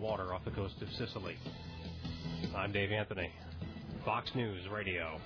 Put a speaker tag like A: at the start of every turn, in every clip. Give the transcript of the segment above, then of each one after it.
A: water off the coast of Sicily. I'm Dave Anthony, Fox News Radio.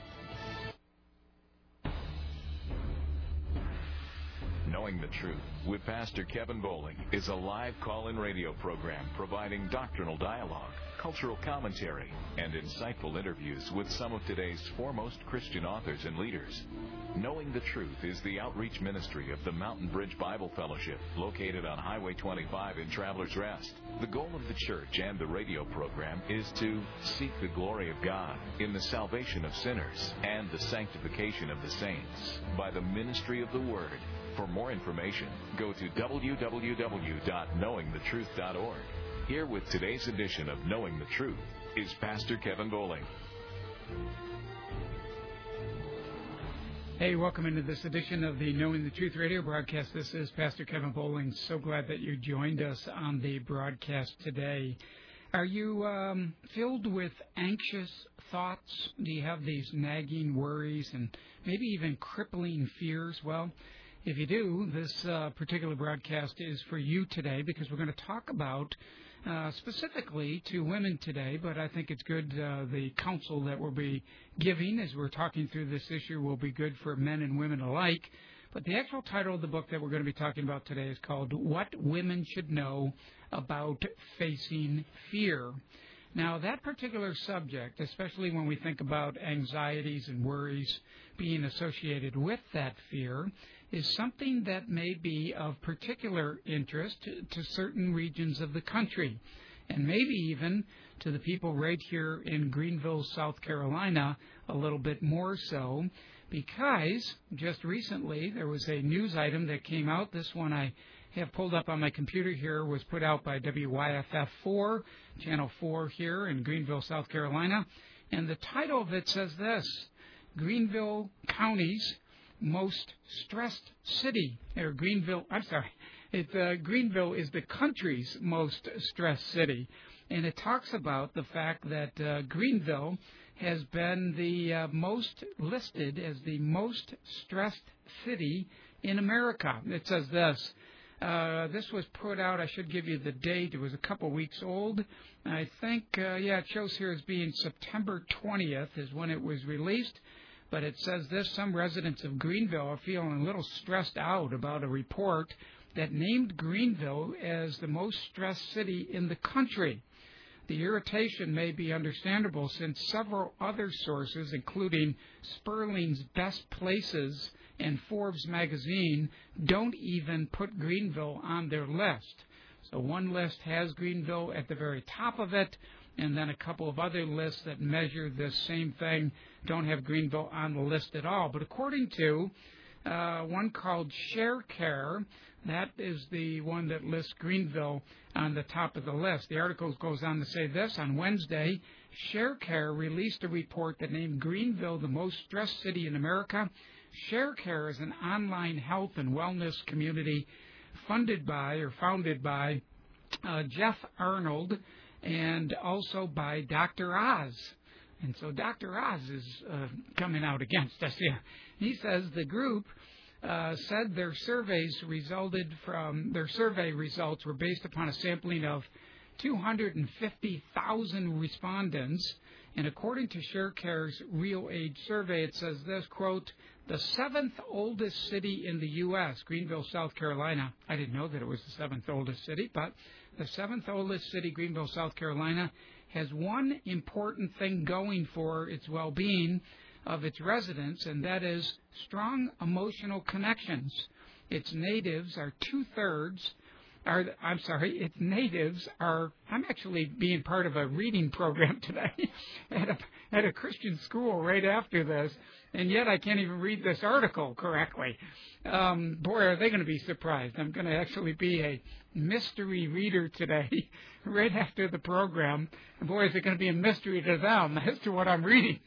B: Knowing the Truth with Pastor Kevin Bowling is a live call-in radio program providing doctrinal dialogue, cultural commentary, and insightful interviews with some of today's foremost Christian authors and leaders. Knowing the Truth is the outreach ministry of the Mountain Bridge Bible Fellowship, located on Highway 25 in Travelers Rest. The goal of the church and the radio program is to seek the glory of God in the salvation of sinners and the sanctification of the saints by the ministry of the Word. For more information, go to www.knowingthetruth.org. Here with today's edition of Knowing the Truth is Pastor Kevin Bowling.
C: Hey, welcome into this edition of the Knowing the Truth radio broadcast. This is Pastor Kevin Bowling. So glad that you joined us on the broadcast today. Are you filled with anxious thoughts? Do you have these nagging worries and maybe even crippling fears? Well, if you do, this particular broadcast is for you today because we're going to talk about specifically to women today, but I think it's good the counsel that we'll be giving as we're talking through this issue will be good for men and women alike. But the actual title of the book that we're going to be talking about today is called What Women Should Know About Facing Fear. Now, that particular subject, especially when we think about anxieties and worries being associated with that fear, is something that may be of particular interest to certain regions of the country, and maybe even to the people right here in Greenville, South Carolina, a little bit more so, because just recently there was a news item that came out. This one I have pulled up on my computer here, was put out by WYFF4, Channel 4 here in Greenville, South Carolina, and the title of it says this: Greenville County's most stressed city, or Greenville is the country's most stressed city. And it talks about the fact that Greenville has been the most listed as the most stressed city in America. It says this. This was put out, I should give you the date, it was a couple weeks old. I think, it shows here as being September 20th is when it was released. But it says this: some residents of Greenville are feeling a little stressed out about a report that named Greenville as the most stressed city in the country. The irritation may be understandable since several other sources, including Sperling's Best Places and Forbes magazine, don't even put Greenville on their list. So one list has Greenville at the very top of it, and then a couple of other lists that measure this same thing don't have Greenville on the list at all. But according to one called ShareCare, that is the one that lists Greenville on the top of the list. The article goes on to say this: on Wednesday, ShareCare released a report that named Greenville the most stressed city in America. ShareCare is an online health and wellness community founded by Jeff Arnold, and also by Dr. Oz. And so Dr. Oz is coming out against us here. He says the group said their survey results were based upon a sampling of 250,000 respondents. And according to ShareCare's Real Age survey, it says this, quote, the seventh oldest city in the U.S., Greenville, South Carolina. I didn't know that it was the seventh oldest city, but the seventh oldest city, Greenville, South Carolina, has one important thing going for its well-being of its residents, and that is strong emotional connections. Its natives are I'm actually being part of a reading program today at a Christian school right after this, and yet I can't even read this article correctly. Boy, are they going to be surprised. I'm going to actually be a mystery reader today right after the program. And boy, is it going to be a mystery to them as to what I'm reading.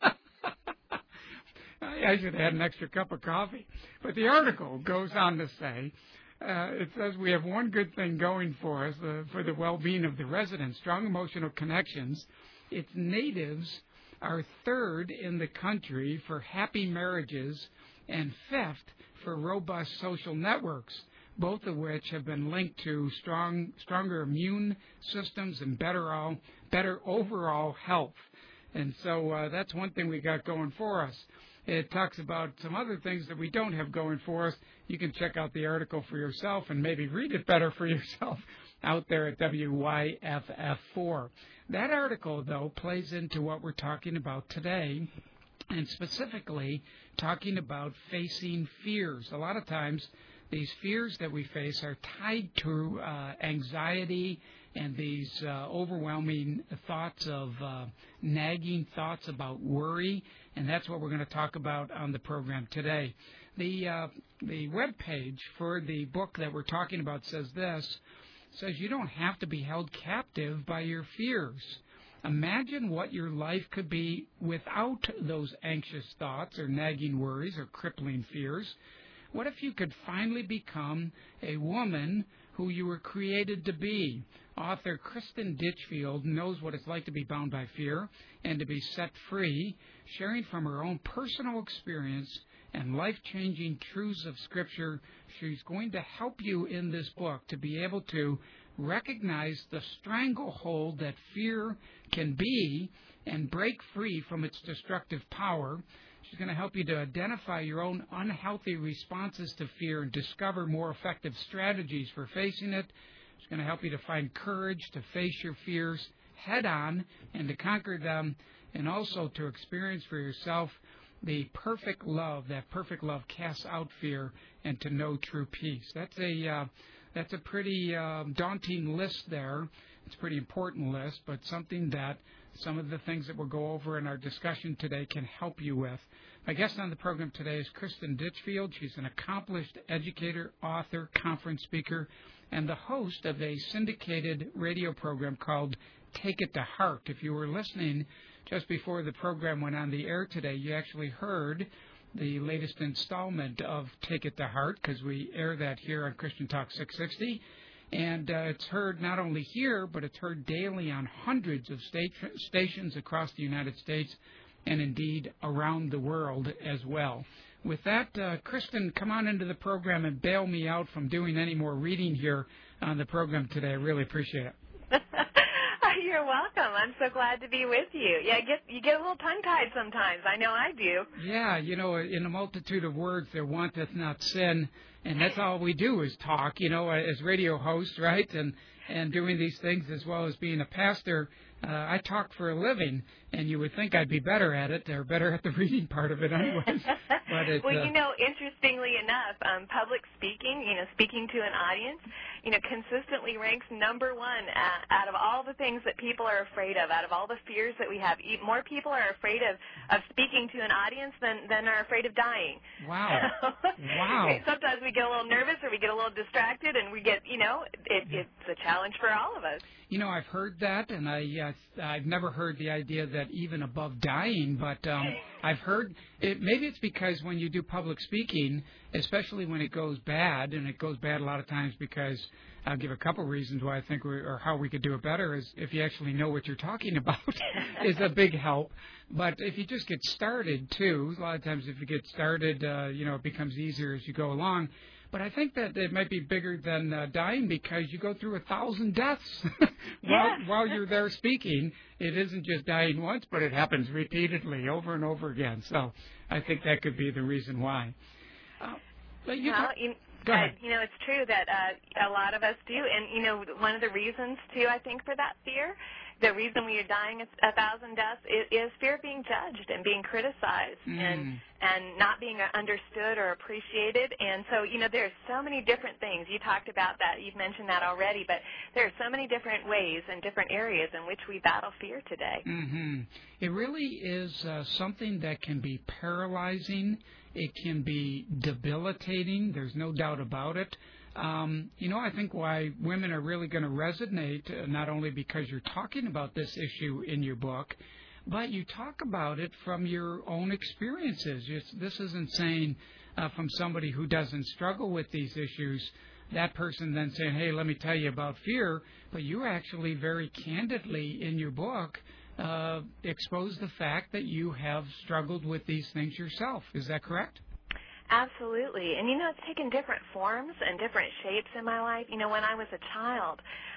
C: I should have had an extra cup of coffee. But the article goes on to say, it says we have one good thing going for us, for the well-being of the residents, strong emotional connections. Its natives are third in the country for happy marriages and fifth for robust social networks. both of which have been linked to stronger immune systems and better overall health. And so that's one thing we got going for us. It talks about some other things that we don't have going for us. You can check out the article for yourself and maybe read it better for yourself out there at WYFF4. That article, though, plays into what we're talking about today, and specifically talking about facing fears. A lot of times, these fears that we face are tied to anxiety and these overwhelming thoughts of nagging thoughts about worry, and that's what we're going to talk about on the program today. The web page for the book that we're talking about says this. It says you don't have to be held captive by your fears. Imagine what your life could be without those anxious thoughts or nagging worries or crippling fears. What if you could finally become a woman who you were created to be? Author Kristen Ditchfield knows what it's like to be bound by fear and to be set free, sharing from her own personal experience and life-changing truths of Scripture. She's going to help you in this book to be able to recognize the stranglehold that fear can be and break free from its destructive power. She's going to help you to identify your own unhealthy responses to fear and discover more effective strategies for facing it. She's going to help you to find courage to face your fears head on and to conquer them, and also to experience for yourself the perfect love. That perfect love casts out fear, and to know true peace. That's a pretty daunting list there. It's a pretty important list, but something that some of the things that we'll go over in our discussion today can help you with. My guest on the program today is Kristen Ditchfield. She's an accomplished educator, author, conference speaker, and the host of a syndicated radio program called Take It to Heart. If you were listening just before the program went on the air today, you actually heard the latest installment of Take It to Heart, because we air that here on Christian Talk 660. And it's heard not only here, but it's heard daily on hundreds of stations across the United States and indeed around the world as well. With that, Kristen, come on into the program and bail me out from doing any more reading here on the program today. I really appreciate it.
D: You're welcome. I'm so glad to be with you. Yeah, you get a little tongue-tied sometimes. I know I do.
C: Yeah, in a multitude of words there wanteth not sin, and that's all we do is talk, as radio hosts, right? And doing these things as well as being a pastor. I talk for a living, and you would think I'd be better at it, or better at the reading part of it anyways. But
D: well, interestingly enough, public speaking, speaking to an audience, consistently ranks number one out of all the things that people are afraid of, out of all the fears that we have. More people are afraid of speaking to an audience than are afraid of dying.
C: Wow. Wow.
D: Sometimes we get a little nervous or we get a little distracted, and we get, it's a challenge for all of us.
C: I've heard that, and I've never heard the idea that even above dying, but I've heard it. Maybe it's because when you do public speaking, especially when it goes bad, and it goes bad a lot of times because I'll give a couple reasons why I think or how we could do it better is if you actually know what you're talking about is a big help. But if you just get started, too, a lot of times if you get started, it becomes easier as you go along. But I think that it might be bigger than dying because you go through 1,000 deaths while you're there speaking. It isn't just dying once, but it happens repeatedly over and over again. So I think that could be the reason why.
D: Go ahead. It's true that a lot of us do. And, one of the reasons, too, I think, for that fear, the reason we are dying 1,000 deaths is fear of being judged and being criticized and not being understood or appreciated. And so, there's so many different things. You talked about that. You've mentioned that already. But there are so many different ways and different areas in which we battle fear today.
C: Mm-hmm. It really is something that can be paralyzing. It can be debilitating. There's no doubt about it. I think why women are really going to resonate, not only because you're talking about this issue in your book, but you talk about it from your own experiences. This isn't saying from somebody who doesn't struggle with these issues, that person then saying, hey, let me tell you about fear, but you actually very candidly in your book expose the fact that you have struggled with these things yourself. Is that correct?
D: Absolutely. And, it's taken different forms and different shapes in my life. When I was a child,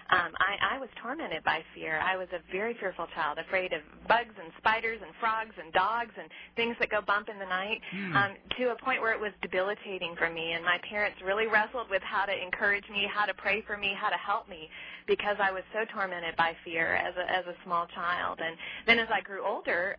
D: I was tormented by fear. I was a very fearful child, afraid of bugs and spiders and frogs and dogs and things that go bump in the night, to a point where it was debilitating for me. And my parents really wrestled with how to encourage me, how to pray for me, how to help me, because I was so tormented by fear as a small child. And then as I grew older,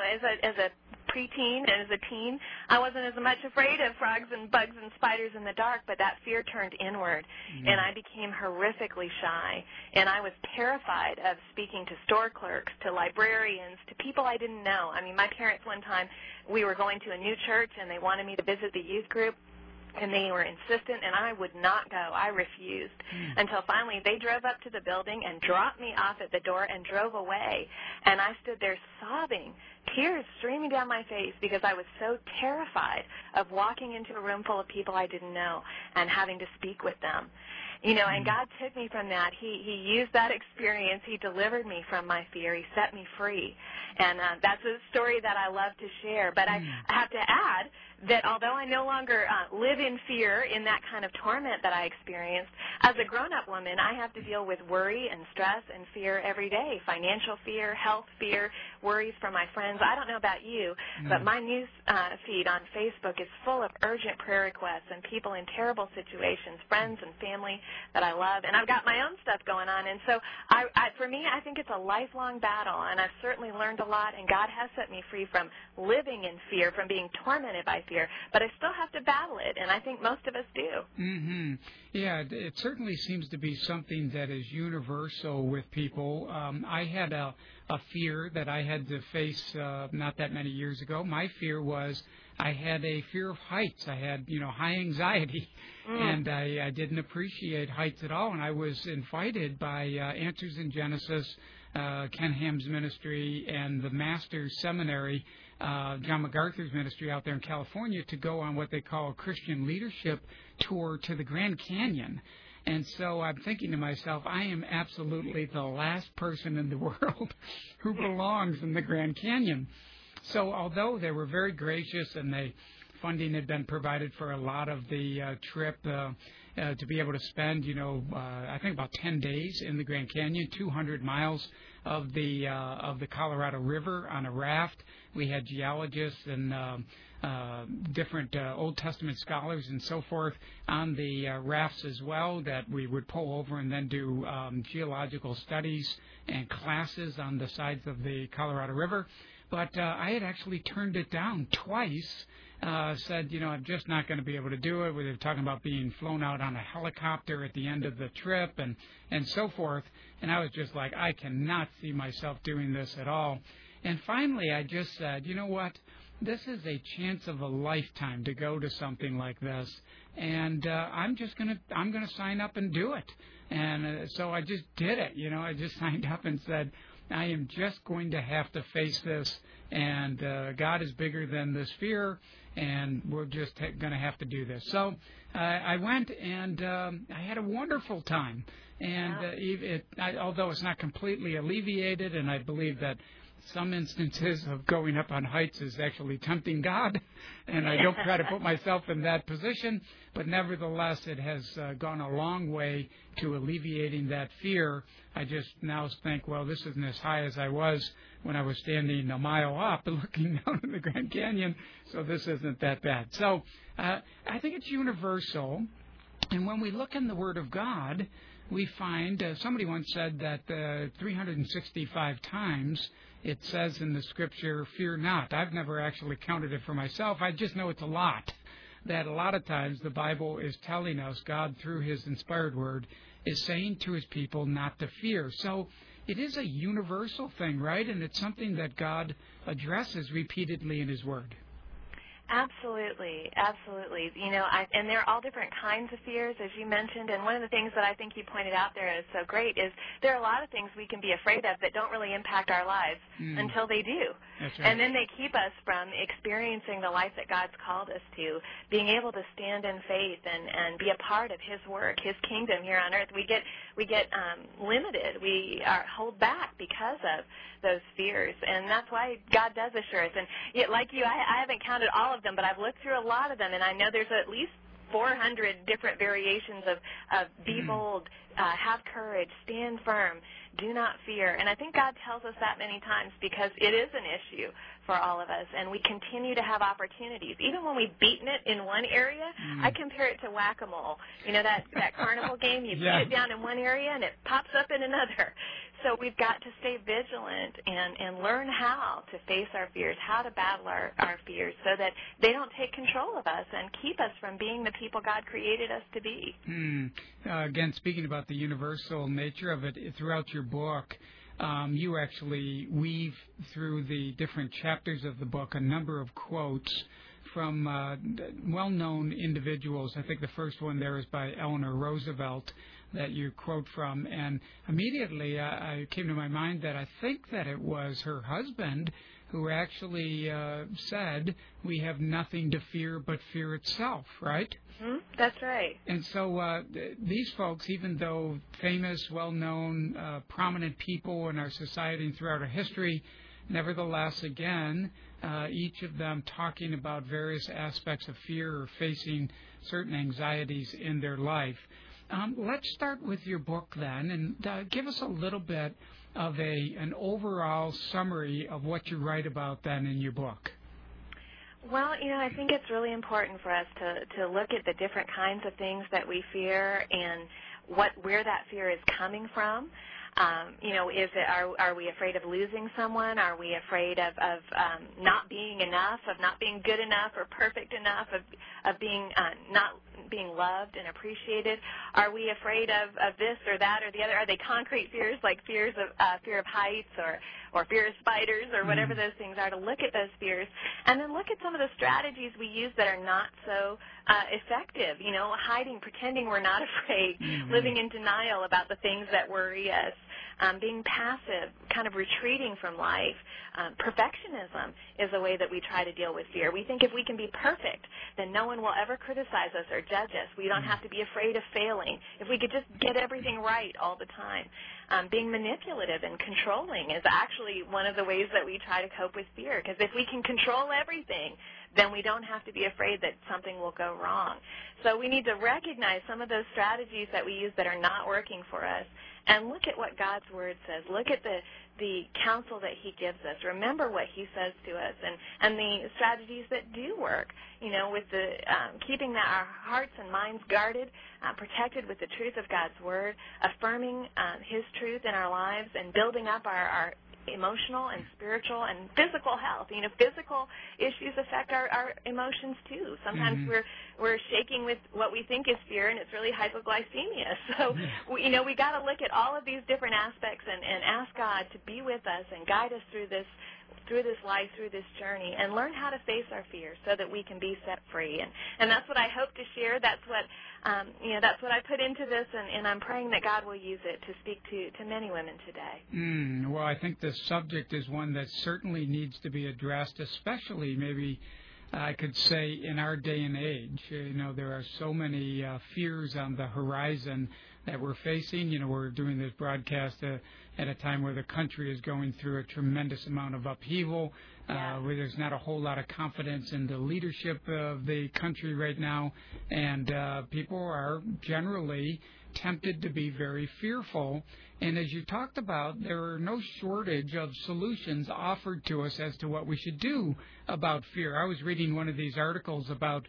D: as a preteen and as a teen, I wasn't as much afraid of frogs and bugs and spiders in the dark, but that fear turned inward, and I became horrifically shy, and I was terrified of speaking to store clerks, to librarians, to people I didn't know. I mean, my parents one time, we were going to a new church, and they wanted me to visit the youth group, and they were insistent, and I would not go. I refused until finally they drove up to the building and dropped me off at the door and drove away. And I stood there sobbing, tears streaming down my face, because I was so terrified of walking into a room full of people I didn't know and having to speak with them. And God took me from that. He used that experience. He delivered me from my fear. He set me free. And that's a story that I love to share. But I have to add that although I no longer live in fear, in that kind of torment that I experienced, as a grown-up woman, I have to deal with worry and stress and fear every day, financial fear, health fear, worries for my friends. I don't know about you, but my news feed on Facebook is full of urgent prayer requests and people in terrible situations, friends and family that I love, and I've got my own stuff going on. And so for me, I think it's a lifelong battle, and I've certainly learned a lot, and God has set me free from living in fear, from being tormented by fear, but I still have to battle it, and I think most of us do.
C: Mm-hmm. Yeah, it certainly seems to be something that is universal with people. I had a fear that I had to face not that many years ago. My fear was I had a fear of heights. I had, high anxiety, and I didn't appreciate heights at all, and I was invited by Answers in Genesis, Ken Ham's ministry, and the Master's Seminary, John MacArthur's ministry out there in California, to go on what they call a Christian leadership tour to the Grand Canyon. And so I'm thinking to myself, I am absolutely the last person in the world who belongs in the Grand Canyon. So although they were very gracious and the funding had been provided for a lot of the trip, to be able to spend, I think about 10 days in the Grand Canyon, 200 miles of the Colorado River on a raft. We had geologists and different Old Testament scholars and so forth on the rafts as well, that we would pull over and then do geological studies and classes on the sides of the Colorado River. But I had actually turned it down twice. Said, I'm just not going to be able to do it. We were talking about being flown out on a helicopter at the end of the trip and so forth. And I was just like, I cannot see myself doing this at all. And finally, I just said, you know what? This is a chance of a lifetime to go to something like this. And I'm going to sign up and do it. And so I just did it. I just signed up and said, I am just going to have to face this, and God is bigger than this fear, and we're just going to have to do this. So I went, and I had a wonderful time. And although it's not completely alleviated, and I believe that some instances of going up on heights is actually tempting God, and I don't try to put myself in that position, but nevertheless it has gone a long way to alleviating that fear. I just now think, well, this isn't as high as I was when I was standing a mile up and looking down in the Grand Canyon, so this isn't that bad. So I think it's universal, and when we look in the Word of God, we find, somebody once said that 365 times it says in the Scripture, fear not. I've never actually counted it for myself. I just know it's a lot. That a lot of times the Bible is telling us, God through His inspired Word is saying to His people not to fear. So it is a universal thing, right? And it's something that God addresses repeatedly in His Word.
D: Absolutely, absolutely. And there are all different kinds of fears, as you mentioned, and one of the things that I think you pointed out there is so great is there are a lot of things we can be afraid of that don't really impact our lives until they do.
C: That's right.
D: And then they keep us from experiencing the life that God's called us to, being able to stand in faith and be a part of His work, His kingdom here on earth. We get limited. We are held back because of those fears, and that's why God does assure us. And yet, like you, I haven't counted all of of them, but I've looked through a lot of them, and I know there's at least 400 different variations of be bold, have courage, stand firm, do not fear. And I think God tells us that many times because it is an issue for all of us, and we continue to have opportunities. Even when we've beaten it in one area, I compare it to whack-a-mole. You know, that carnival game, you beat it down in one area and it pops up in another. So we've got to stay vigilant and learn how to face our fears, how to battle our fears so that they don't take control of us and keep us from being the people God created us to be.
C: Again, speaking about the universal nature of it, throughout your book, you actually weave through the different chapters of the book a number of quotes from well-known individuals. I think the first one there is by Eleanor Roosevelt that you quote from, and immediately I came to my mind that I think that it was her husband who actually said, we have nothing to fear but fear itself, right?
D: That's right.
C: And so these folks, even though famous, well-known, prominent people in our society and throughout our history, nevertheless, again, each of them talking about various aspects of fear or facing certain anxieties in their life. Let's start with your book then, and give us a little bit of an overall summary of what you write about then in your book.
D: Well, you know, I think it's really important for us to look at the different kinds of things that we fear and where that fear is coming from. You know, are we afraid of losing someone? Are we afraid of not being enough, of not being good enough or perfect enough, of being not being loved and appreciated? Are we afraid of this or that or the other? Are they concrete fears like fear of heights or fear of spiders or whatever those things are? To look at those fears and then look at some of the strategies we use that are not so effective. You know, hiding, pretending we're not afraid, living in denial about the things that worry us. Being passive, kind of retreating from life. Perfectionism is a way that we try to deal with fear. We think if we can be perfect, then no one will ever criticize us or judge us. We don't have to be afraid of failing. If we could just get everything right all the time. Being manipulative and controlling is actually one of the ways that we try to cope with fear, because if we can control everything, then we don't have to be afraid that something will go wrong. So we need to recognize some of those strategies that we use that are not working for us and look at what God's Word says. Look at the counsel that He gives us. Remember what He says to us and the strategies that do work, you know, with the keeping our hearts and minds guarded, protected with the truth of God's Word, affirming His truth in our lives and building up our emotional and spiritual and physical health. You know, physical issues affect our emotions too. Sometimes we're shaking with what we think is fear, and it's really hypoglycemia. So, we got to look at all of these different aspects and ask God to be with us and guide us through this life, through this journey, and learn how to face our fears so that we can be set free. And that's what I hope to share. That's what that's what I put into this, and I'm praying that God will use it to speak to many women today.
C: Well, I think the subject is one that certainly needs to be addressed, especially maybe I could say in our day and age. You know, there are so many fears on the horizon that we're facing. You know, we're doing this broadcast at a time where the country is going through a tremendous amount of upheaval, where there's not a whole lot of confidence in the leadership of the country right now, and people are generally tempted to be very fearful. And as you talked about, there are no shortage of solutions offered to us as to what we should do about fear. I was reading one of these articles about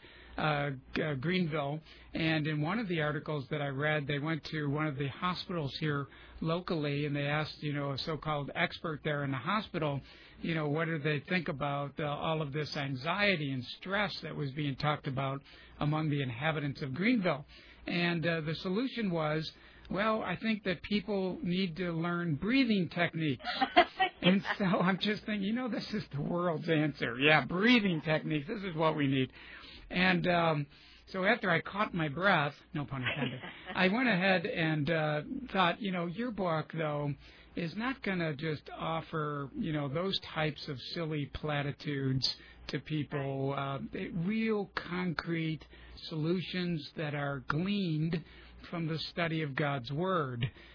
C: Greenville, and in one of the articles that I read, they went to one of the hospitals here locally, and they asked, a so-called expert there in the hospital, what do they think about all of this anxiety and stress that was being talked about among the inhabitants of Greenville. And the solution was, well, I think that people need to learn breathing techniques. And so I'm just thinking, this is the world's answer. Yeah, breathing techniques. This is what we need. And so after I caught my breath, no pun intended, I went ahead and thought, your book, though, is not going to just offer, those types of silly platitudes to people, real concrete solutions that are gleaned from the study of God's Word.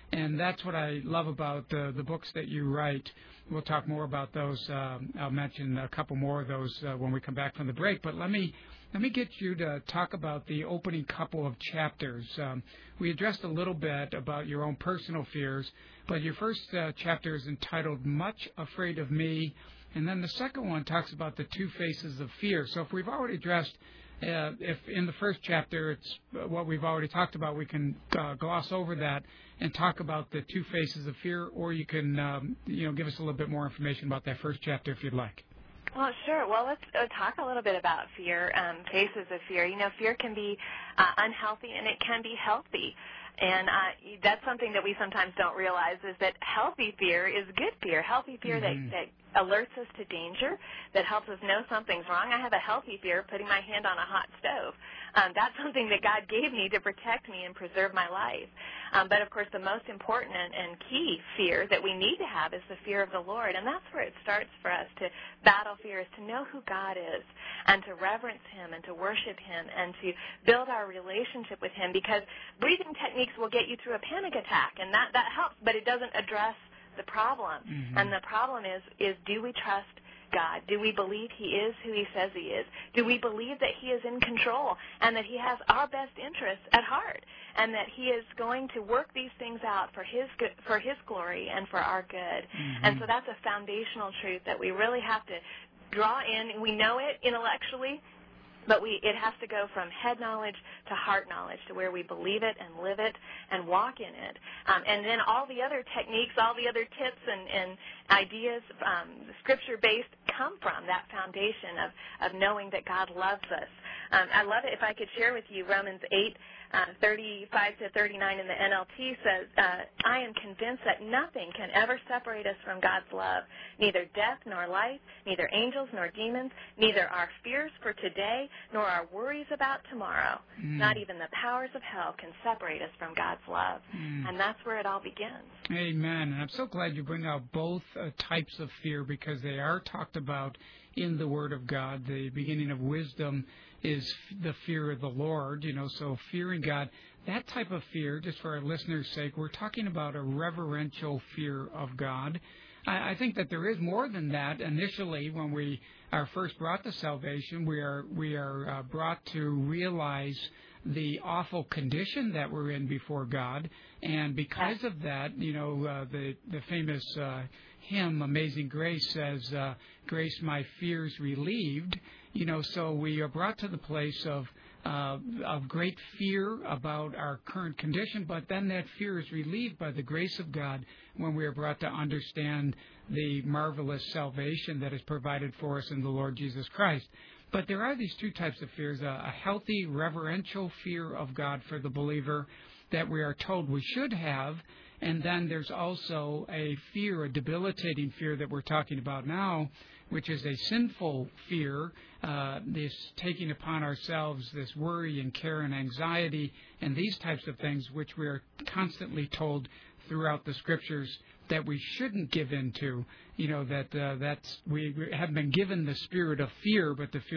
C: And that's what I love about the books that you write. We'll talk more about those. I'll mention a couple more of those when we come back from the break. But let me get you to talk about the opening couple of chapters. We addressed a little bit about your own personal fears, but your first chapter is entitled Much Afraid of Me, and then the second one talks about the two faces of fear. So if we've already addressed, if in the first chapter it's what we've already talked about, we can gloss over that and talk about the two faces of fear, or you can give us a little bit more information about that first chapter if you'd like.
D: Well, sure. Well, let's talk a little bit about fear, faces of fear. Fear can be unhealthy and it can be healthy. And that's something that we sometimes don't realize is that healthy fear is good fear. Healthy fear that alerts us to danger, that helps us know something's wrong. I have a healthy fear of putting my hand on a hot stove. That's something that God gave me to protect me and preserve my life. But, of course, the most important and key fear that we need to have is the fear of the Lord. And that's where it starts for us to battle fear, is to know who God is and to reverence Him and to worship Him and to build our relationship with Him, because breathing techniques will get you through a panic attack, and that helps, but it doesn't address the problem. And the problem is do we trust God? Do we believe He is who He says He is? Do we believe that He is in control and that He has our best interests at heart and that He is going to work these things out for His good, for His glory and for our good? And so that's a foundational truth that we really have to draw in. We know it intellectually, but it has to go from head knowledge to heart knowledge, to where we believe it and live it and walk in it. And then all the other techniques, all the other tips and ideas, Scripture-based, come from that foundation of knowing that God loves us. I love it. If I could share with you, Romans 8:35 to 39 in the NLT says, I am convinced that nothing can ever separate us from God's love, neither death nor life, neither angels nor demons, neither our fears for today nor our worries about tomorrow. Not even the powers of hell can separate us from God's love. And that's where it all begins.
C: Amen. And I'm so glad you bring out both types of fear, because they are talked about in the Word of God. The beginning of wisdom is the fear of the Lord, so fearing God. That type of fear, just for our listeners' sake, we're talking about a reverential fear of God. I think that there is more than that. Initially, when we are first brought to salvation, we are brought to realize the awful condition that we're in before God, and because of that, the famous hymn "Amazing Grace" says, "Grace my fears relieved." So we are brought to the place of great fear about our current condition, but then that fear is relieved by the grace of God when we are brought to understand the marvelous salvation that is provided for us in the Lord Jesus Christ. But there are these two types of fears, a healthy, reverential fear of God for the believer that we are told we should have, and then there's also a fear, a debilitating fear that we're talking about now, which is a sinful fear, this taking upon ourselves this worry and care and anxiety and these types of things, which we are constantly told throughout the Scriptures that we shouldn't give into. That's we have been given the spirit of fear, but the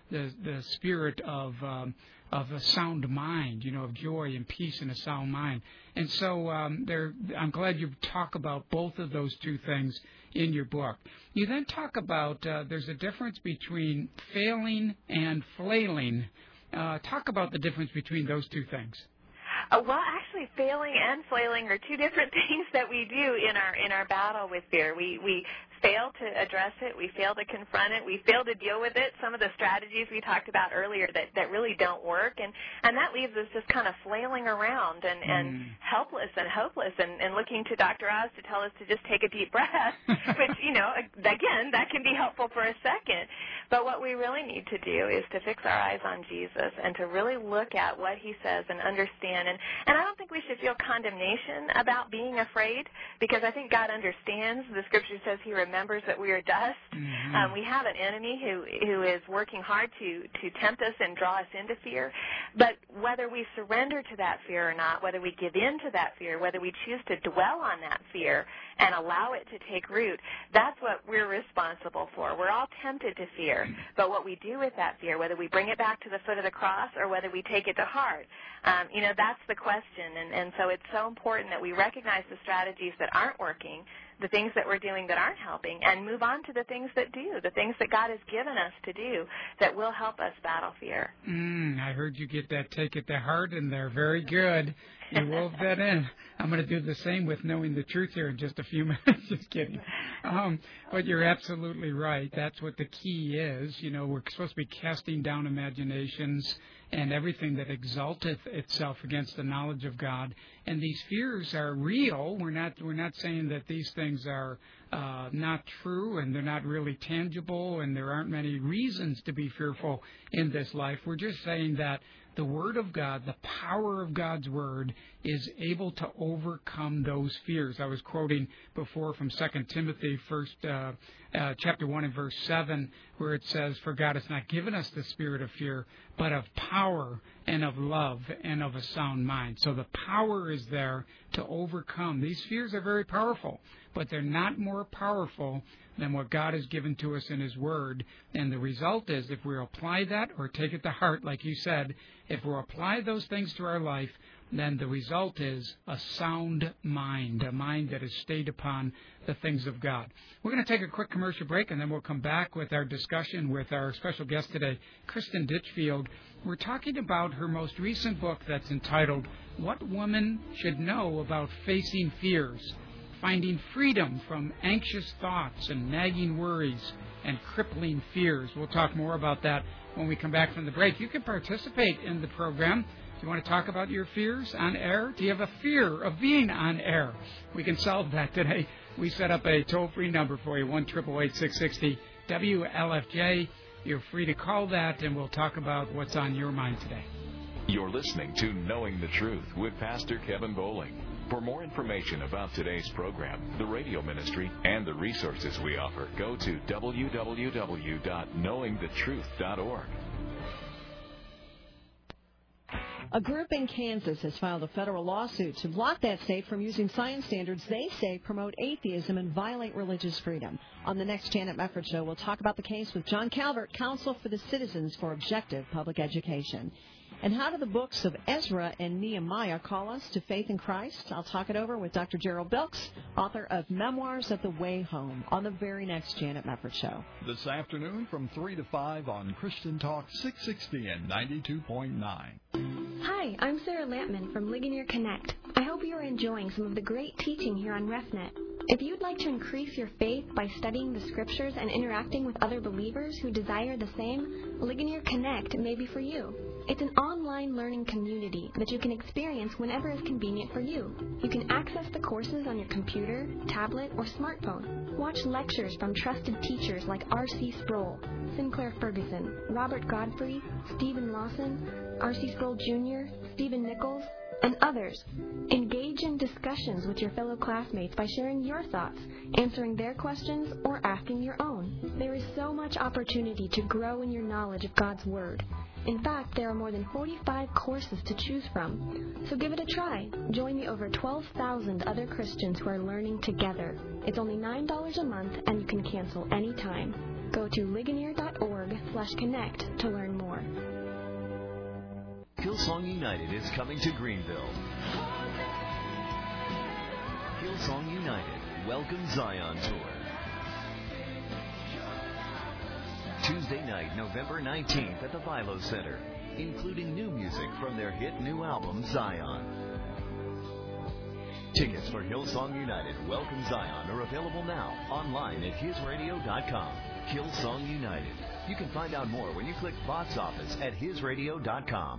C: spirit of a sound mind, of joy and peace and a sound mind. And so I'm glad you talk about both of those two things in your book. You then talk about there's a difference between failing and flailing. Talk about the difference between those two things.
D: Well, actually, failing and flailing are two different things that we do in our battle with fear. We fail to address it. We fail to confront it. We fail to deal with it. Some of the strategies we talked about earlier that really don't work, and that leaves us just kind of flailing around and helpless and hopeless and looking to Dr. Oz to tell us to just take a deep breath, which, again, that can be helpful for a second. But what we really need to do is to fix our eyes on Jesus and to really look at what He says and understand. And I don't think we should feel condemnation about being afraid, because I think God understands. The Scripture says He remembers remembers that we are dust.
C: Mm-hmm.
D: We have an enemy who is working hard to tempt us and draw us into fear. But whether we surrender to that fear or not, whether we give in to that fear, whether we choose to dwell on that fear and allow it to take root, that's what we're responsible for. We're all tempted to fear, but what we do with that fear, whether we bring it back to the foot of the cross or whether we take it to heart, that's the question. And so it's so important that we recognize the strategies that aren't working, the things that we're doing that aren't helping, and move on to the things that do, the things that God has given us to do that will help us battle fear.
C: I heard you get that take it to heart in there. Very good. You wove that in. I'm going to do the same with knowing the truth here in just a few minutes. Just kidding. But you're absolutely right. That's what the key is. We're supposed to be casting down imaginations and everything that exalteth itself against the knowledge of God. And these fears are real. We're not saying that these things are not true and they're not really tangible and there aren't many reasons to be fearful in this life. We're just saying that the Word of God, the power of God's Word, is able to overcome those fears. I was quoting before from 2 Timothy, chapter 1 and verse 7, where it says, "For God has not given us the spirit of fear, but of power and of love and of a sound mind." So the power is there to overcome. These fears are very powerful, but they're not more powerful than what God has given to us in His Word. And the result is, if we apply that or take it to heart, like you said, if we apply those things to our life, then the result is a sound mind, a mind that is stayed upon the things of God. We're going to take a quick commercial break, and then we'll come back with our discussion with our special guest today, Kristen Ditchfield. We're talking about her most recent book that's entitled, "What Women Should Know About Facing Fears, Finding Freedom from Anxious Thoughts and Nagging Worries and Crippling Fears." We'll talk more about that when we come back from the break. You can participate in the program. Do you want to talk about your fears on air? Do you have a fear of being on air? We can solve that today. We set up a toll-free number for you, 1-888-660-WLFJ. You're free to call that, and we'll talk about what's on your mind today.
B: You're listening to Knowing the Truth with Pastor Kevin Bowling. For more information about today's program, the radio ministry, and the resources we offer, go to www.knowingthetruth.org.
E: A group in Kansas has filed a federal lawsuit to block that state from using science standards they say promote atheism and violate religious freedom. On the next Janet Mefford Show, we'll talk about the case with John Calvert, Counsel for the Citizens for Objective Public Education. And how do the books of Ezra and Nehemiah call us to faith in Christ? I'll talk it over with Dr. Gerald Bilks, author of Memoirs of the Way Home, on the very next Janet Mefford Show.
F: This afternoon from 3 to 5 on Christian Talk 660 and 92.9.
G: Hi, I'm Sarah Lampman from Ligonier Connect. I hope you are enjoying some of the great teaching here on RefNet. If you'd like to increase your faith by studying the Scriptures and interacting with other believers who desire the same, Ligonier Connect may be for you. It's an online learning community that you can experience whenever is convenient for you. You can access the courses on your computer, tablet, or smartphone. Watch lectures from trusted teachers like R.C. Sproul, Sinclair Ferguson, Robert Godfrey, Stephen Lawson, R.C. Sproul Jr., Stephen Nichols, and others. Engage in discussions with your fellow classmates by sharing your thoughts, answering their questions, or asking your own. There is so much opportunity to grow in your knowledge of God's Word. In fact, there are more than 45 courses to choose from. So give it a try. Join the over 12,000 other Christians who are learning together. It's only $9 a month, and you can cancel anytime. Go to ligonier.org/connect to learn more.
H: Hillsong United is coming to Greenville. Hillsong United Welcome Zion Tour. Tuesday night, November 19th at the Vilo Center, including new music from their hit new album, Zion. Tickets for Hillsong United Welcome Zion are available now online at hisradio.com. Hillsong United. You can find out more when you click box office at hisradio.com.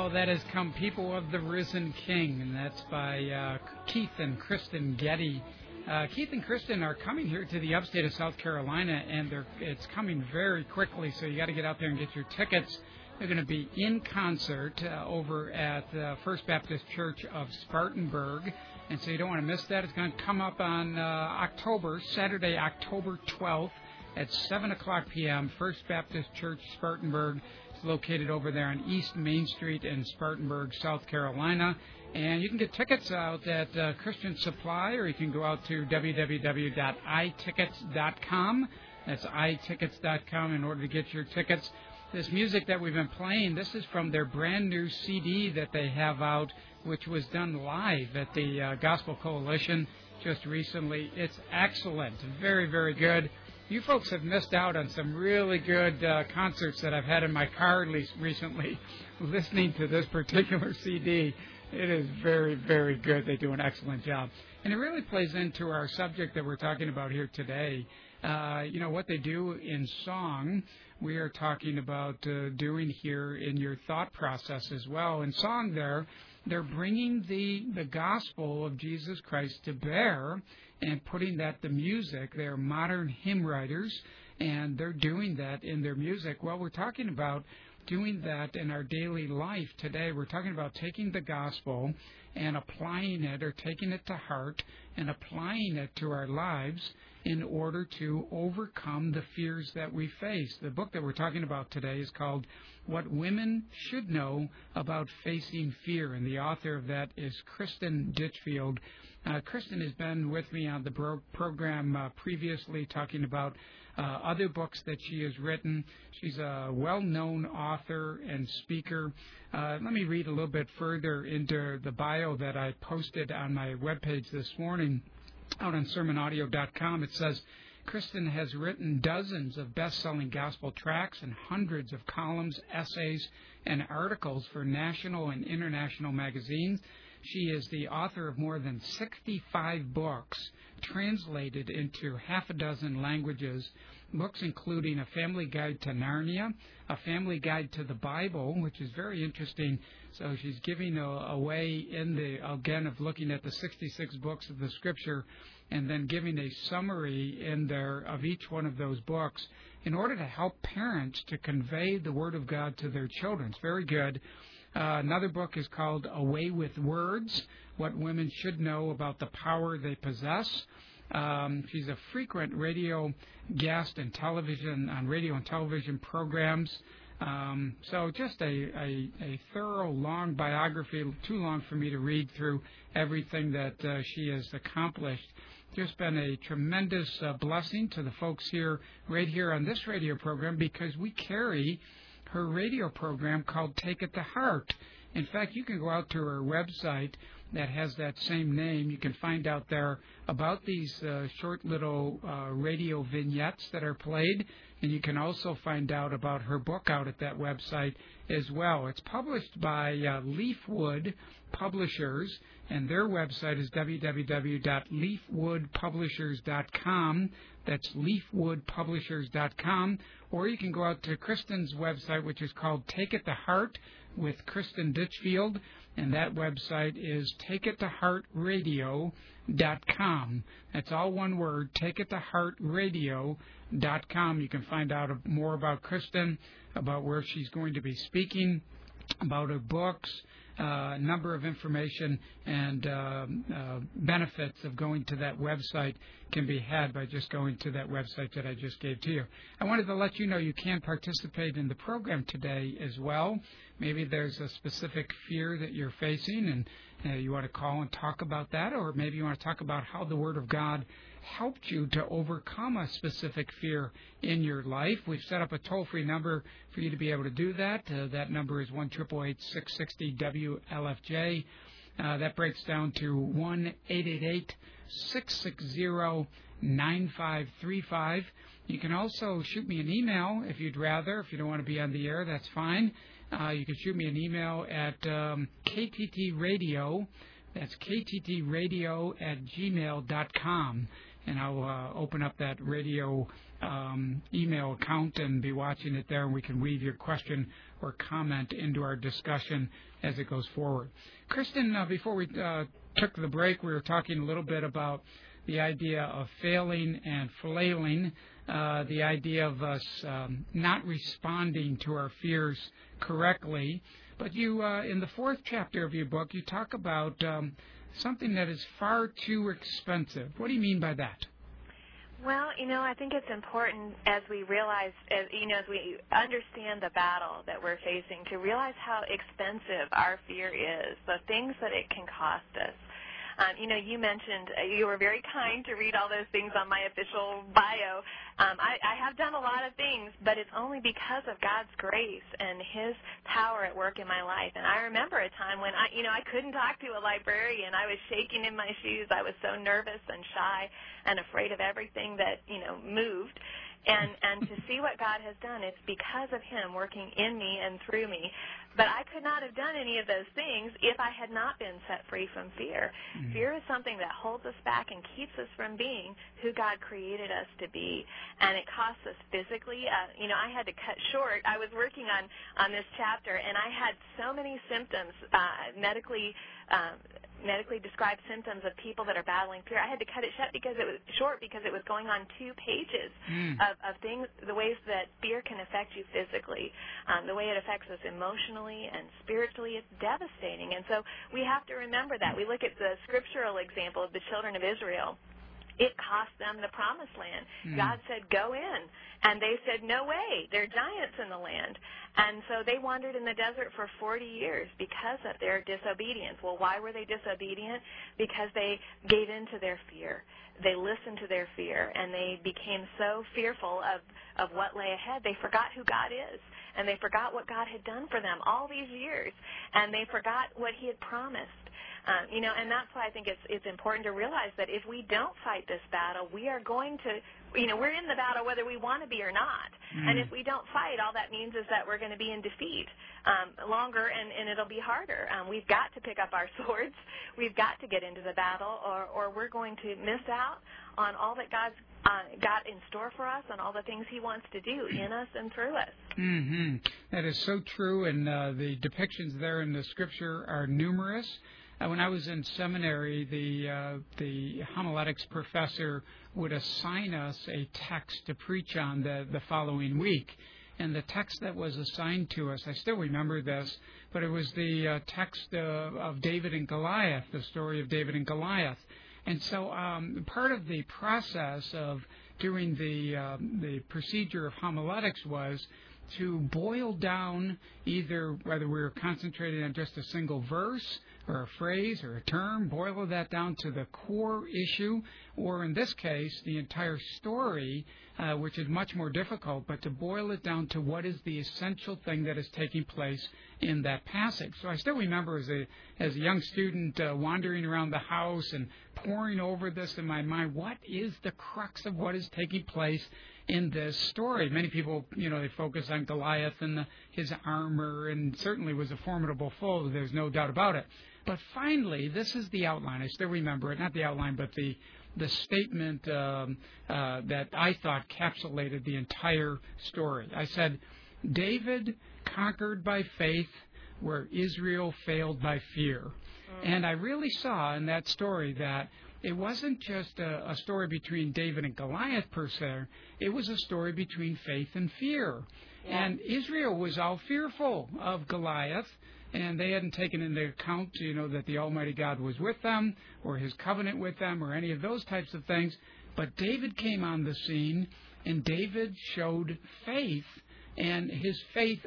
C: Oh, that has come, People of the Risen King, and that's by Keith and Kristen Getty. Keith and Kristen are coming here to the upstate of South Carolina, and it's coming very quickly, so you got to get out there and get your tickets. They're going to be in concert over at First Baptist Church of Spartanburg, and so you don't want to miss that. It's going to come up on Saturday, October 12th at 7 o'clock p.m., First Baptist Church, Spartanburg. It's located over there on East Main Street in Spartanburg, South Carolina. And you can get tickets out at Christian Supply, or you can go out to www.itickets.com. That's itickets.com in order to get your tickets. This music that we've been playing, this is from their brand new CD that they have out, which was done live at the Gospel Coalition just recently. It's excellent. Very, very good. You folks have missed out on some really good concerts that I've had in my car recently listening to this particular CD. It is very, very good. They do an excellent job. And it really plays into our subject that we're talking about here today. What they do in song, we are talking about doing here in your thought process as well. In song they're bringing the gospel of Jesus Christ to bear and putting that to music. They're modern hymn writers, and they're doing that in their music. Well, we're talking about doing that in our daily life today. We're talking about taking the gospel and applying it, or taking it to heart and applying it to our lives in order to overcome the fears that we face. The book that we're talking about today is called What Women Should Know About Facing Fear, and the author of that is Kristen Ditchfield. Kristen has been with me on the program previously, talking about other books that she has written. She's a well-known author and speaker. Let me read a little bit further into the bio that I posted on my webpage this morning out on sermonaudio.com. It says, Kristen has written dozens of best-selling gospel tracts and hundreds of columns, essays, and articles for national and international magazines. She is the author of more than 65 books translated into half a dozen languages, books including A Family Guide to Narnia, A Family Guide to the Bible, which is very interesting. So she's giving away again, of looking at the 66 books of the Scripture and then giving a summary in there of each one of those books in order to help parents to convey the Word of God to their children. It's very good. Another book is called Away with Words, What Women Should Know About the Power They Possess. She's a frequent radio guest and on radio and television programs. So just a thorough, long biography, too long for me to read through everything that she has accomplished. Just been a tremendous blessing to the folks right here on this radio program, because we carry her radio program called Take It to Heart. In fact, you can go out to her website that has that same name. You can find out there about these short little radio vignettes that are played, and you can also find out about her book out at that website as well. It's published by Leafwood Publishers, and their website is www.leafwoodpublishers.com. That's leafwoodpublishers.com. Or you can go out to Kristen's website, which is called Take It to Heart with Kristen Ditchfield, and that website is takeittoheartradio.com. That's all one word, takeittoheartradio.com. You can find out more about Kristen, about where she's going to be speaking, about her books, a number of information and benefits of going to that website can be had by just going to that website that I just gave to you. I wanted to let you know you can participate in the program today as well. Maybe there's a specific fear that you're facing, and you want to call and talk about that, or maybe you want to talk about how the Word of God helped you to overcome a specific fear in your life. We've set up a toll-free number for you to be able to do that. That number is 1-888-660-WLFJ. That breaks down to 1-888-660-9535. You can also shoot me an email if you'd rather. If you don't want to be on the air, that's fine. You can shoot me an email at KTT Radio. That's KTTradio@gmail.com. and I'll open up that radio email account and be watching it there, and we can weave your question or comment into our discussion as it goes forward. Kristen, before we took the break, we were talking a little bit about the idea of failing and flailing, the idea of us not responding to our fears correctly. But you, in the 4th chapter of your book, you talk about something that is far too expensive. What do you mean by that?
D: Well, I think it's important as we realize, as we understand the battle that we're facing, to realize how expensive our fear is, the things that it can cost us. You mentioned you were very kind to read all those things on my official bio. I have done a lot of things, but it's only because of God's grace and His power at work in my life. And I remember a time when I couldn't talk to a librarian. I was shaking in my shoes. I was so nervous and shy and afraid of everything that moved. And to see what God has done, it's because of Him working in me and through me. But I could not have done any of those things if I had not been set free from fear. Mm-hmm. Fear is something that holds us back and keeps us from being who God created us to be. And it costs us physically. I had to cut short. I was working on this chapter, and I had so many symptoms, medically described symptoms of people that are battling fear. I had to cut it short because it was going on 2 pages of things, the ways that fear can affect you physically, the way it affects us emotionally and spiritually. It's devastating. And so we have to remember that. We look at the scriptural example of the children of Israel. It cost them the promised land. God said, go in. And they said, no way. There are giants in the land. And so they wandered in the desert for 40 years because of their disobedience. Well, why were they disobedient? Because they gave in to their fear. They listened to their fear, and they became so fearful of what lay ahead, they forgot who God is, and they forgot what God had done for them all these years, and they forgot what He had promised. And that's why I think it's important to realize that if we don't fight this battle, we are going to, we're in the battle whether we want to be or not. And if we don't fight, all that means is that we're going to be in defeat longer, and it'll be harder. We've got to pick up our swords. We've got to get into the battle, or we're going to miss out on all that God's got in store for us and all the things He wants to do in us and through us. Mm-hmm.
C: That is so true, and the depictions there in the Scripture are numerous. When I was in seminary, the homiletics professor would assign us a text to preach on the following week. And the text that was assigned to us, I still remember this, but it was the text of David and Goliath, the story of David and Goliath. And so part of the process of doing the procedure of homiletics was to boil down either whether we were concentrating on just a single verse or a phrase or a term, boil that down to the core issue, or in this case, the entire story, which is much more difficult, but to boil it down to what is the essential thing that is taking place in that passage. So I still remember as a young student wandering around the house and poring over this in my mind, what is the crux of what is taking place in this story? Many people, they focus on Goliath and his armor, and certainly was a formidable foe. There's no doubt about it. But finally, this is the outline. I still remember it, not the outline, but the statement that I thought encapsulated the entire story. I said, David conquered by faith where Israel failed by fear. And I really saw in that story that it wasn't just a story between David and Goliath per se. It was a story between faith and fear. Yeah. And Israel was all fearful of Goliath, and they hadn't taken into account, that the Almighty God was with them or His covenant with them or any of those types of things. But David came on the scene, and David showed faith, and his faith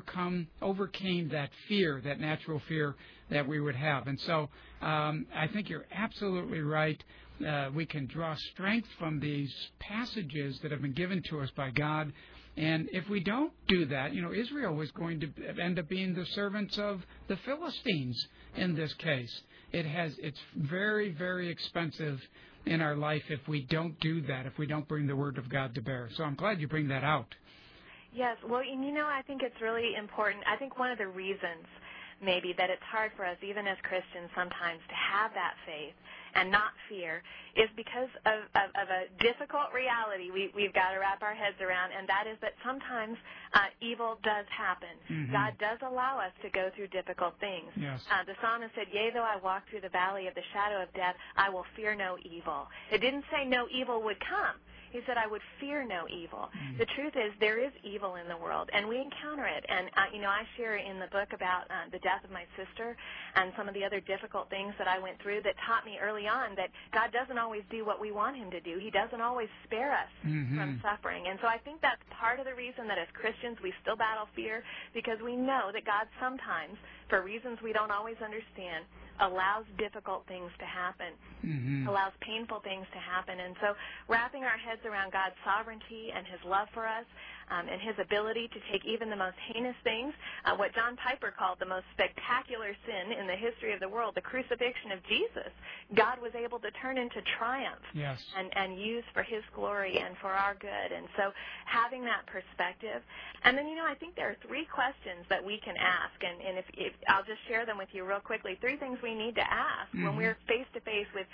C: overcame that fear, that natural fear that we would have. And so I think you're absolutely right. We can draw strength from these passages that have been given to us by God. And if we don't do that, Israel was going to end up being the servants of the Philistines in this case. It's very, very expensive in our life if we don't do that, if we don't bring the Word of God to bear. So I'm glad you bring that out.
D: Yes, well, I think it's really important. I think one of the reasons maybe that it's hard for us, even as Christians, sometimes to have that faith and not fear is because of a difficult reality we've got to wrap our heads around, and that is that sometimes evil does happen.
C: Mm-hmm.
D: God does allow us to go through difficult things.
C: Yes.
D: The psalmist said, yea, though I walk through the valley of the shadow of death, I will fear no evil. It didn't say no evil would come. He said, I would fear no evil.
C: Mm.
D: The truth is, there is evil in the world, and we encounter it. And, I share in the book about the death of my sister and some of the other difficult things that I went through that taught me early on that God doesn't always do what we want him to do. He doesn't always spare us from suffering. And so I think that's part of the reason that as Christians we still battle fear, because we know that God sometimes, for reasons we don't always understand, allows difficult things to happen, allows painful things to happen. And so wrapping our heads around God's sovereignty and his love for us and his ability to take even the most heinous things, what John Piper called the most spectacular sin in the history of the world, the crucifixion of Jesus, God was able to turn into triumph and use for his glory and for our good. And so having that perspective. And then, I think there are 3 questions that we can ask, and if I'll just share them with you real quickly. 3 things we need to ask when we're face-to-face with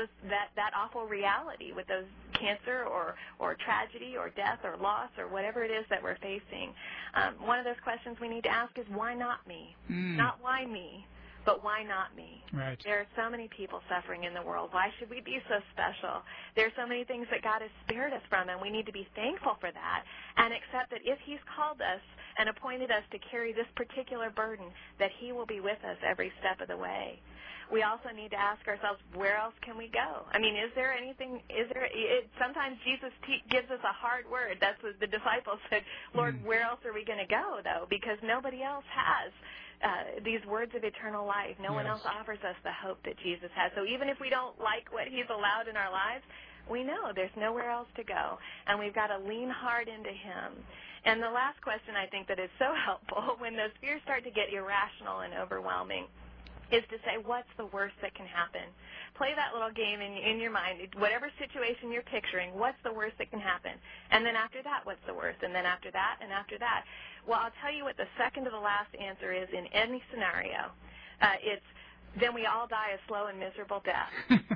D: that awful reality, with those cancer or tragedy or death or loss or whatever it is that we're facing. One of those questions we need to ask is, why not me? Not why me, but why not me?
C: Right.
D: There are so many people suffering in the world. Why should we be so special? There are so many things that God has spared us from, and we need to be thankful for that and accept that if he's called us and appointed us to carry this particular burden, that he will be with us every step of the way. We also need to ask ourselves, where else can we go? Is there anything, sometimes Jesus gives us a hard word. That's what the disciples said, Lord, where else are we going to go, though? Because nobody else has these words of eternal life. No one else offers us the hope that Jesus has. So even if we don't like what he's allowed in our lives, we know there's nowhere else to go, and we've got to lean hard into him. And the last question I think that is so helpful when those fears start to get irrational and overwhelming is to say, what's the worst that can happen? Play that little game in your mind. Whatever situation you're picturing, what's the worst that can happen? And then after that, what's the worst? And then after that, and after that. Well, I'll tell you what the second to the last answer is in any scenario. It's, then we all die a slow and miserable death.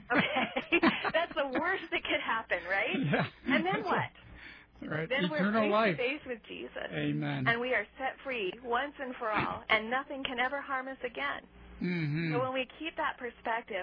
D: Okay? That's the worst that could happen, right? Yeah. And then what?
C: Right.
D: Then
C: Eternal
D: we're
C: life.
D: face to face with Jesus.
C: Amen.
D: And we are set free once and for all, and nothing can ever harm us again. So when we keep that perspective,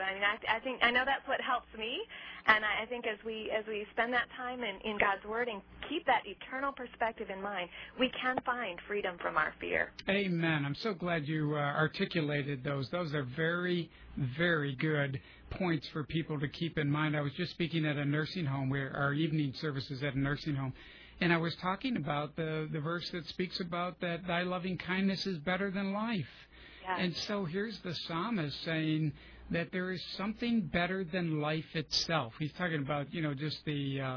D: I know that's what helps me, and I think as we spend that time in God's Word and keep that eternal perspective in mind, we can find freedom from our fear.
C: Amen. I'm so glad you articulated those. Those are very, very good points for people to keep in mind. I was just speaking at a nursing home, where our evening service is at a nursing home, and I was talking about the verse that speaks about that thy loving kindness is better than life.
D: Yes.
C: And so here's the psalmist saying that there is something better than life itself. He's talking about, just the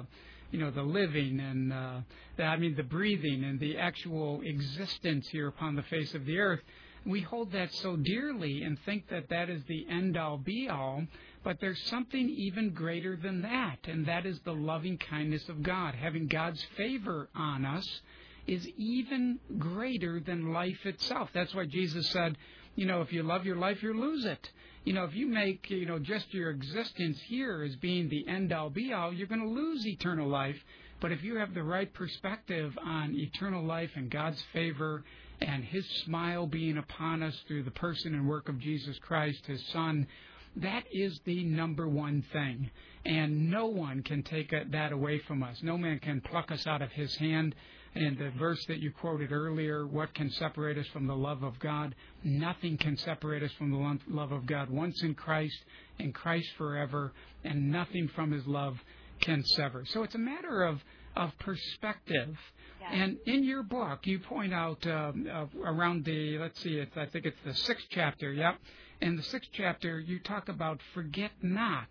C: living and, the breathing and the actual existence here upon the face of the earth. We hold that so dearly and think that that is the end-all, be-all, but there's something even greater than that, and that is the loving kindness of God. Having God's favor on us is even greater than life itself. That's why Jesus said, if you love your life, you lose it. If you make, just your existence here as being the end-all, be-all, you're going to lose eternal life. But if you have the right perspective on eternal life and God's favor and his smile being upon us through the person and work of Jesus Christ, his Son, that is the number one thing. And no one can take that away from us. No man can pluck us out of his hand. And the verse that you quoted earlier, what can separate us from the love of God? Nothing can separate us from the love of God. Once in Christ, and Christ forever, and nothing from his love can sever. So it's a matter of perspective. Yeah. And in your book, you point out around I think it's the 6th chapter, yep. In the 6th chapter, you talk about forget not.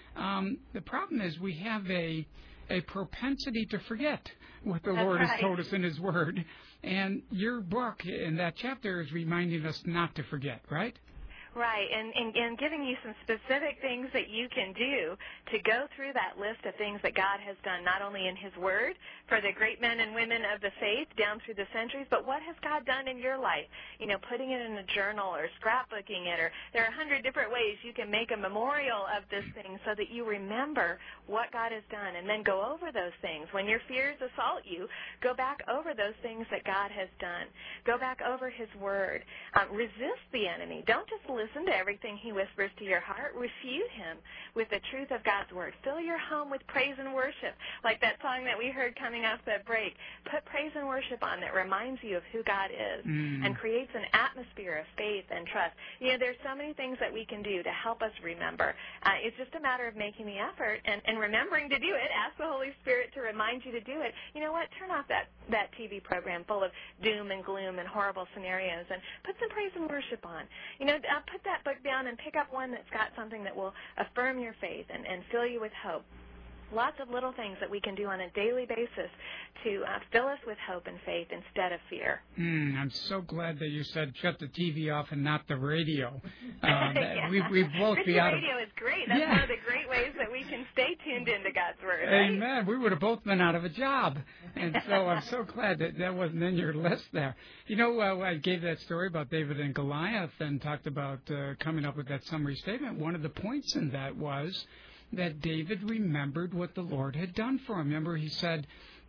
C: The problem is we have a propensity to forget what the Lord has told us in his Word. And your book in that chapter is reminding us not to forget, right?
D: Right, and giving you some specific things that you can do to go through that list of things that God has done, not only in His Word for the great men and women of the faith down through the centuries, but what has God done in your life? You know, putting it in a journal or scrapbooking it, or there are 100 different ways you can make a memorial of this thing so that you remember what God has done, and then go over those things. When your fears assault you, go back over those things that God has done. Go back over His Word. Resist the enemy. Don't just listen to everything he whispers to your heart. Refute him with the truth of God's Word. Fill your home with praise and worship, like that song that we heard coming off the break. Put praise and worship on that reminds you of who God is and creates an atmosphere of faith and trust. You know, there's so many things that we can do to help us remember. It's just a matter of making the effort and remembering to do it. Ask the Holy Spirit to remind you to do it. You know what? Turn off that TV program full of doom and gloom and horrible scenarios and put some praise and worship on. You know, put that book down and pick up one that's got something that will affirm your faith and fill you with hope. Lots of little things that we can do on a daily basis to fill us with hope and faith instead of fear.
C: I'm so glad that you said shut the TV off and not the radio.
D: Yeah.
C: We both
D: Christian
C: be out
D: radio is great. That's one of the great ways that we can stay tuned into God's Word. Right?
C: Amen. We would have both been out of a job. And so I'm so glad that wasn't in your list there. You know, I gave that story about David and Goliath and talked about coming up with that summary statement. One of the points in that was that David remembered what the Lord had done for him. Remember, he said,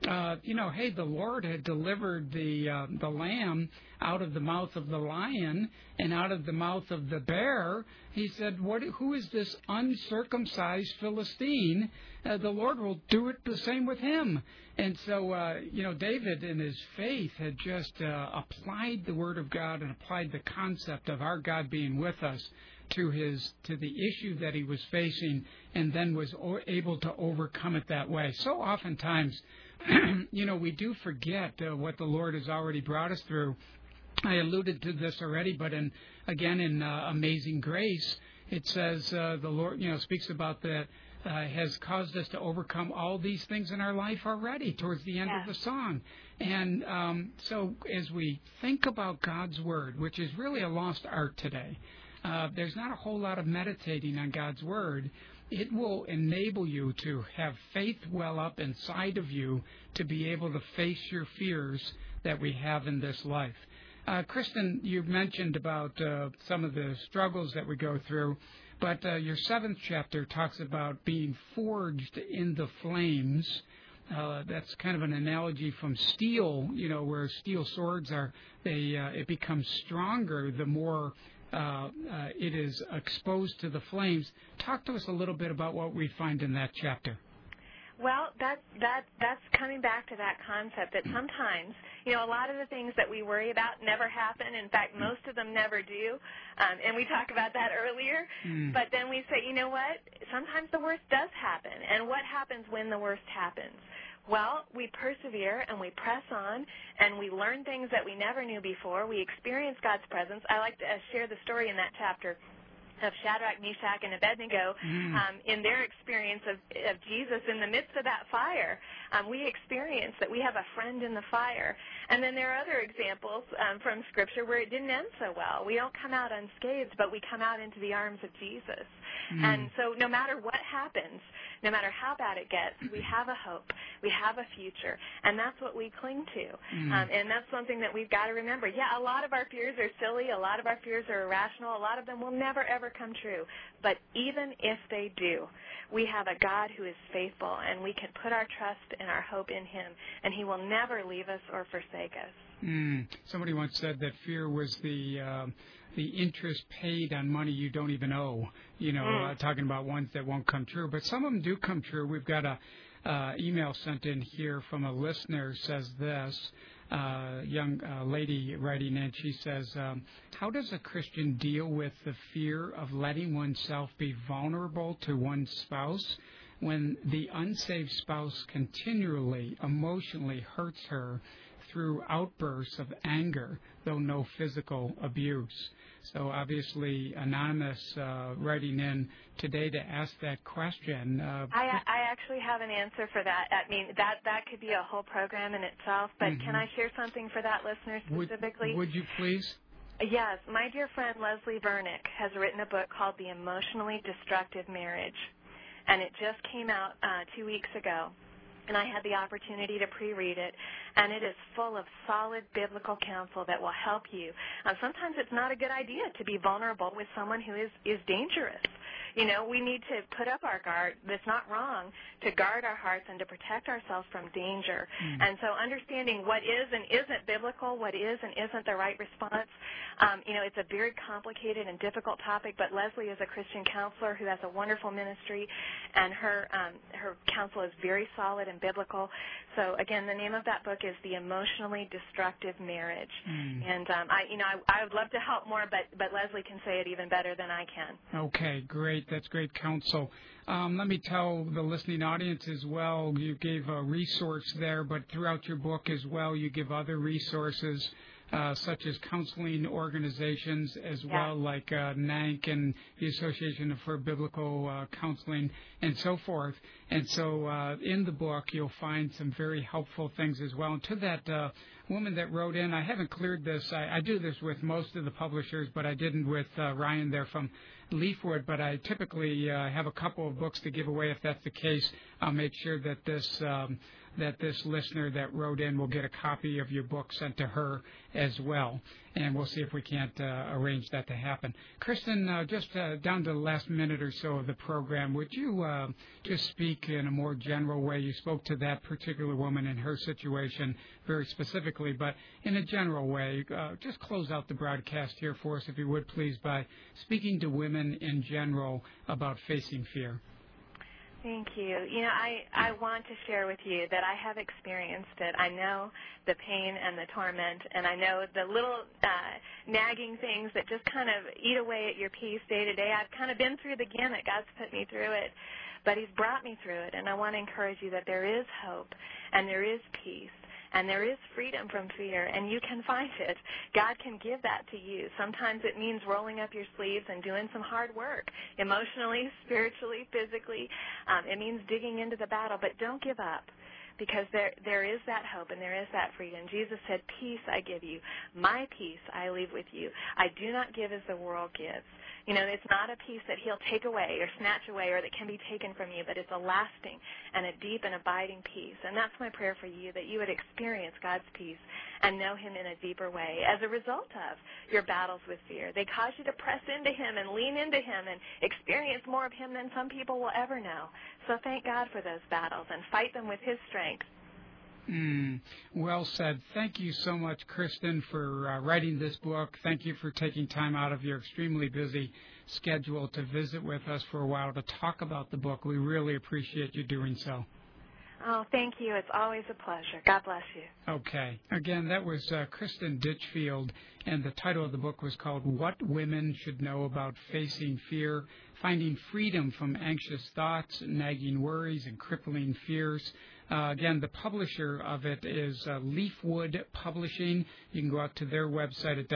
C: hey, the Lord had delivered the lamb out of the mouth of the lion and out of the mouth of the bear. He said, who is this uncircumcised Philistine? The Lord will do it the same with him. And so, David in his faith had just applied the Word of God and applied the concept of our God being with us to the issue that he was facing, and then was able to overcome it that way. So oftentimes, we do forget what the Lord has already brought us through. I alluded to this already, but in Amazing Grace, it says the Lord, speaks about that has caused us to overcome all these things in our life already towards the end of the song. And so as we think about God's Word, which is really a lost art today, there's not a whole lot of meditating on God's Word. It will enable you to have faith well up inside of you to be able to face your fears that we have in this life. Kristen, you mentioned about some of the struggles that we go through, but your 7th chapter talks about being forged in the flames. That's kind of an analogy from steel, where steel swords it becomes stronger the more it is exposed to the flames. Talk to us a little bit about what we find in that chapter.
D: Well, that's coming back to that concept that sometimes, a lot of the things that we worry about never happen. In fact, most of them never do. And we talked about that earlier. But then we say, you know what? Sometimes the worst does happen. And what happens when the worst happens? Well, we persevere and we press on and we learn things that we never knew before. We experience God's presence. I like to share the story in that chapter of Shadrach, Meshach, and Abednego in their experience of Jesus in the midst of that fire. We experience that we have a friend in the fire. And then there are other examples from Scripture where it didn't end so well. We don't come out unscathed, but we come out into the arms of Jesus. And so no matter what happens, no matter how bad it gets, we have a hope. We have a future. And that's what we cling to. And that's something that we've got to remember. Yeah, a lot of our fears are silly. A lot of our fears are irrational. A lot of them will never, ever come true. But even if they do, we have a God who is faithful, and we can put our trust and our hope in Him, and He will never leave us or forsake us.
C: Somebody once said that fear was the interest paid on money you don't even owe, talking about ones that won't come true. But some of them do come true. We've got a email sent in here from a listener says this, young lady writing in, she says, how does a Christian deal with the fear of letting oneself be vulnerable to one's spouse when the unsaved spouse continually emotionally hurts her through outbursts of anger, though no physical abuse? So obviously, Anonymous writing in today to ask that question.
D: I actually have an answer for that. I mean, that could be a whole program in itself, but can I share something for that listener specifically?
C: Would you please?
D: Yes, my dear friend Leslie Vernick has written a book called The Emotionally Destructive Marriage, and it just came out 2 weeks ago. And I had the opportunity to pre-read it, and it is full of solid biblical counsel that will help you. Sometimes it's not a good idea to be vulnerable with someone who is dangerous. You know, we need to put up our guard. It's not wrong to guard our hearts and to protect ourselves from danger. And so understanding what is and isn't biblical, what is and isn't the right response, you know, it's a very complicated and difficult topic, but Leslie is a Christian counselor who has a wonderful ministry, and her counsel is very solid and biblical. So, again, the name of that book is The Emotionally Destructive Marriage. And, I would love to help more, but Leslie can say it even better than I can.
C: Okay, great. That's great counsel. Let me tell the listening audience as well, you gave a resource there, but throughout your book as well, you give other resources such as counseling organizations as well, like NANC and the Association for Biblical Counseling and so forth. And so in the book, you'll find some very helpful things as well. And to that woman that wrote in, I haven't cleared this. I do this with most of the publishers, but I didn't with Ryan there from Leafwood, but I typically have a couple of books to give away. If that's the case, I'll make sure that this listener that wrote in will get a copy of your book sent to her as well, and we'll see if we can't arrange that to happen. Kristen, just down to the last minute or so of the program, would you just speak in a more general way? You spoke to that particular woman and her situation very specifically, but in a general way, just close out the broadcast here for us, if you would, please, by speaking to women in general about facing fear.
D: Thank you. You know, I want to share with you that I have experienced it. I know the pain and the torment, and I know the little nagging things that just kind of eat away at your peace day to day. I've kind of been through the gamut. God's put me through it, but He's brought me through it, and I want to encourage you that there is hope and there is peace. And there is freedom from fear, and you can find it. God can give that to you. Sometimes it means rolling up your sleeves and doing some hard work, emotionally, spiritually, physically. It means digging into the battle, but don't give up, because there is that hope and there is that freedom. Jesus said, peace I give you. My peace I leave with you. I do not give as the world gives. You know, it's not a peace that He'll take away or snatch away or that can be taken from you, but it's a lasting and a deep and abiding peace. And that's my prayer for you, that you would experience God's peace and know Him in a deeper way as a result of your battles with fear. They cause you to press into Him and lean into Him and experience more of Him than some people will ever know. So thank God for those battles and fight them with His strength.
C: Well said. Thank you so much, Kristen, for writing this book. Thank you for taking time out of your extremely busy schedule to visit with us for a while to talk about the book. We really appreciate you doing so.
D: Oh, thank you. It's always a pleasure. God bless you.
C: Okay. Again, that was Kristen Ditchfield, and the title of the book was called What Women Should Know About Facing Fear, Finding Freedom from Anxious Thoughts, Nagging Worries, and Crippling Fears. Again, the publisher of it is Leafwood Publishing. You can go out to their website at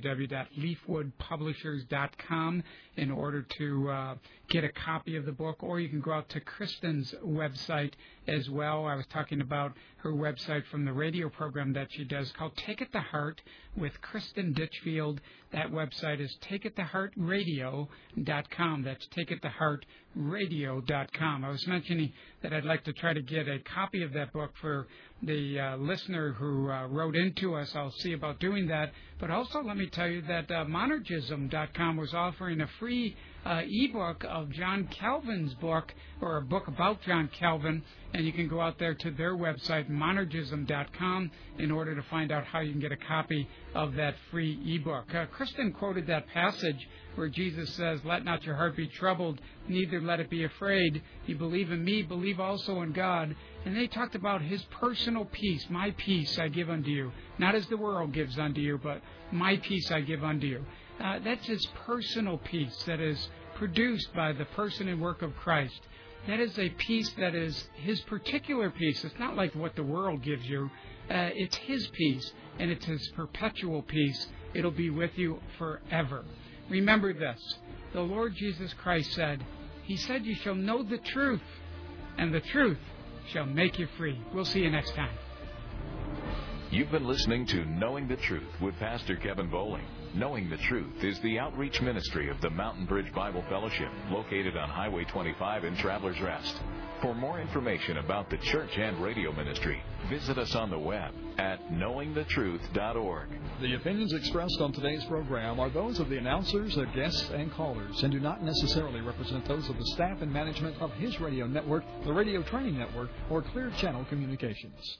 C: www.leafwoodpublishers.com in order to get a copy of the book, or you can go out to Kristen's website as well. I was talking about her website from the radio program that she does called Take It to Heart with Kristen Ditchfield. That website is takeittoheartradio.com. That's takeittoheartradio.com. I was mentioning that I'd like to try to get a copy of that book for the listener who wrote into us. I'll see about doing that. But also let me tell you that monergism.com was offering a free ebook of John Calvin's book, or a book about John Calvin, and you can go out there to their website, monergism.com, in order to find out how you can get a copy of that free ebook. Kristen quoted that passage where Jesus says, "Let not your heart be troubled, neither let it be afraid. You believe in me, believe also in God." And they talked about His personal peace. My peace I give unto you. Not as the world gives unto you, but my peace I give unto you. That's His personal peace that is produced by the person and work of Christ. That is a peace that is His particular peace. It's not like what the world gives you. It's His peace, and it's His perpetual peace. It'll be with you forever. Remember this. The Lord Jesus Christ said, He said, "You shall know the truth, and the truth shall make you free." We'll see you next time.
B: You've been listening to Knowing the Truth with Pastor Kevin Bowling. Knowing the Truth is the outreach ministry of the Mountain Bridge Bible Fellowship, located on Highway 25 in Travelers Rest. For more information about the church and radio ministry, visit us on the web at knowingthetruth.org.
F: The opinions expressed on today's program are those of the announcers, their guests, and callers, and do not necessarily represent those of the staff and management of His Radio Network, the Radio Training Network, or Clear Channel Communications.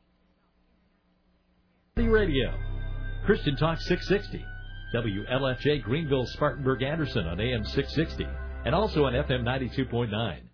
I: The radio. Christian Talk 660. WLFJ Greenville, Spartanburg, Anderson on AM 660, and also on FM 92.9.